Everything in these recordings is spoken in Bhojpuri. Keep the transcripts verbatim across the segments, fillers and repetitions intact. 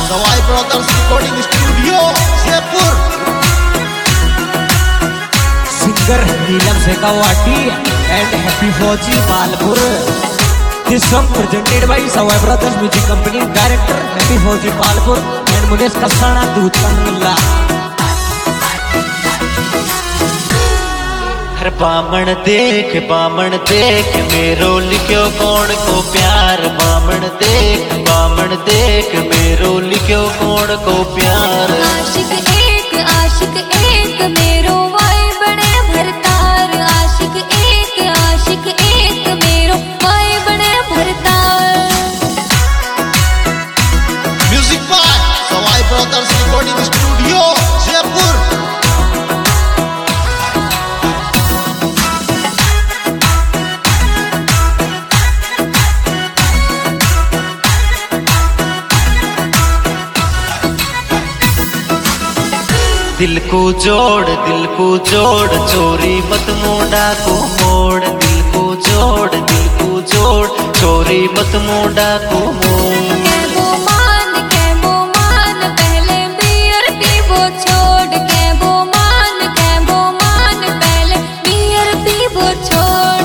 सवाई brothers recording studio Jaipur. Singer Neelam Shekhawati and Happy Fauji Palpur. This song presented by Sawai Brothers Music Company, Director Happy Fauji Palpur and Munesh Kasana Dutangla। हर बामण देख बामण देख मेरो लिखो कौन को प्यार। बामण देख बामण देख मेरो लिखो कौन को प्यार। आशिक एक आशिक एक मेरो वाई बड़े भरतार। आशिक एक आशिक एक मेरो वाई बड़े भरतार। Music by Sawai brothers recording studio Jaipur. दिल को जोड़ दिल को जोड़ चोरी मत मोड़ा को मोड़। दिल को जोड़ दिल को जोड़ चोरी मत मोड़ा को मोड़। के वो मान के वो मान पहले बियर पी वो छोड़। के वो मान के वो मान पहले बियर पी वो छोड़।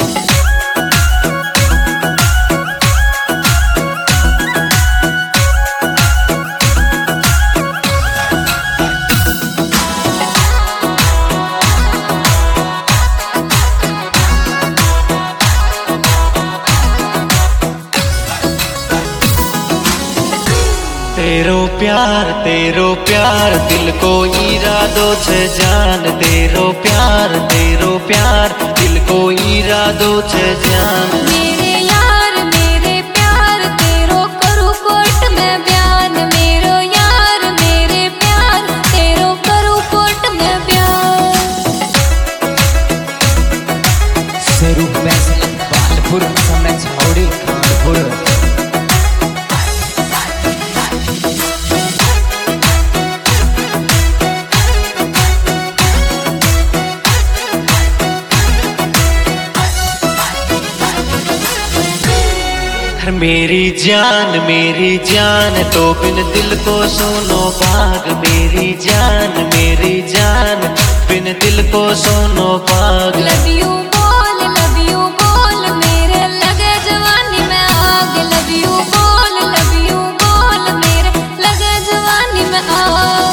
तेरो प्यार तेरो प्यार दिल को इरादो छे जान। तेरो प्यार तेरो प्यार दिल को इरादो छे जान। मेरे यार मेरे प्यार तेरो करू कोर्ट में बयान। मेरो यार मेरे प्यार तेरो करू कोर्ट में बयान। शेरू पैसे पालपुर समय छावड़ी कानपुर। मेरी जान मेरी जान तो बिन दिल को सुनो बाग। मेरी जान मेरी जान बिन दिल को सुनो बाग। लव यू बोल लव यू बोल मेरे लगे जवानी में आग। लव यू बोल लव यू बोल मेरे लगे जवानी में आग।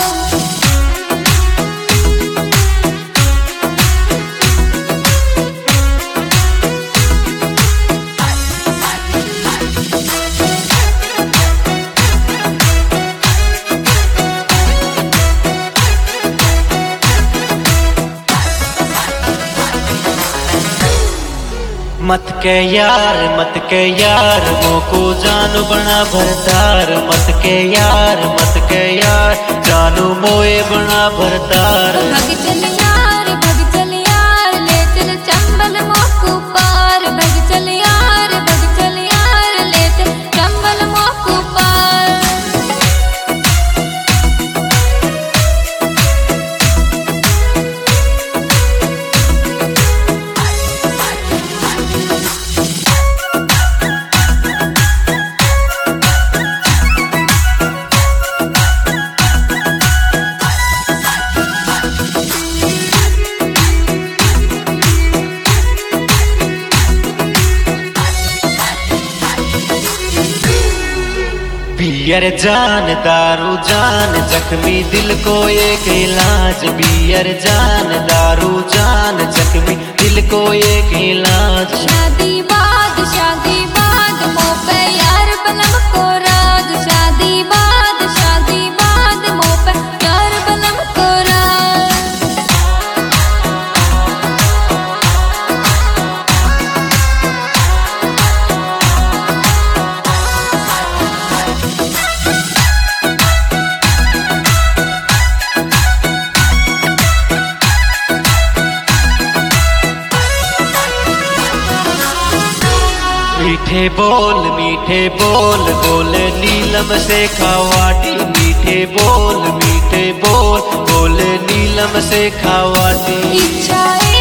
मत के यार मत के यार मोको जानू बना भरतार। मत के यार मत के यार जानू मोए बना भरतार। भग चल यार भग चल यार ले चल चंबल मोकू पार। भग चल यार भग चल यार ले चल चंबल मोकू पार। बियर जान दारू जान जख्मी दिल को एक इलाज। बियर जान दारू जान जख्मी दिल को एक इलाज। शादी बाद शादी बाद मोह पे यार बलम को राज। शादी बाद शादी बाद मोह पे यार बलम को राज। मीठे बोल मीठे बोल बोले नीलम शेखावटी। मीठे बोल मीठे बोल बोले नीलम शेखावटी। इच्छा